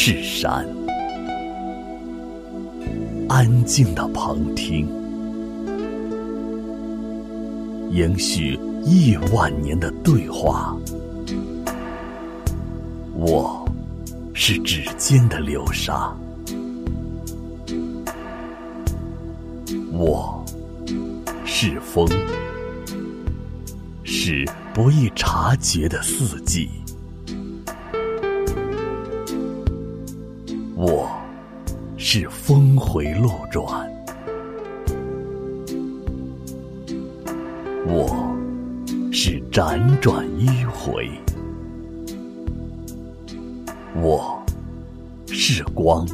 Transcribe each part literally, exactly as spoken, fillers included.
是山。安静的旁听，延续亿万年的对话。我是指尖的流沙，我是风，是不易察觉的四季。我是峰回路转，我是辗转迂回。我是光，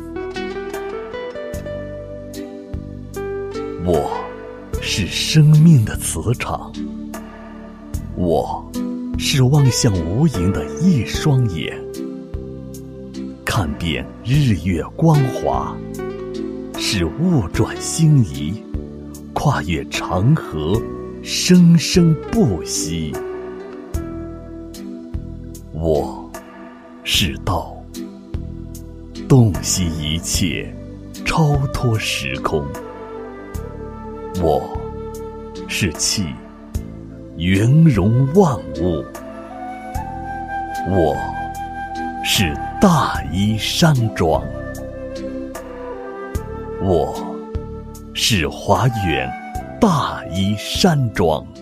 我是生命的磁场，我是望向无垠的一双眼，看遍日月光华，是物转星移，跨越长河，生生不息。我是道，洞悉一切，超脱时空。我是气，圆融万物。我是大衣山庄，我是华远大衣山庄。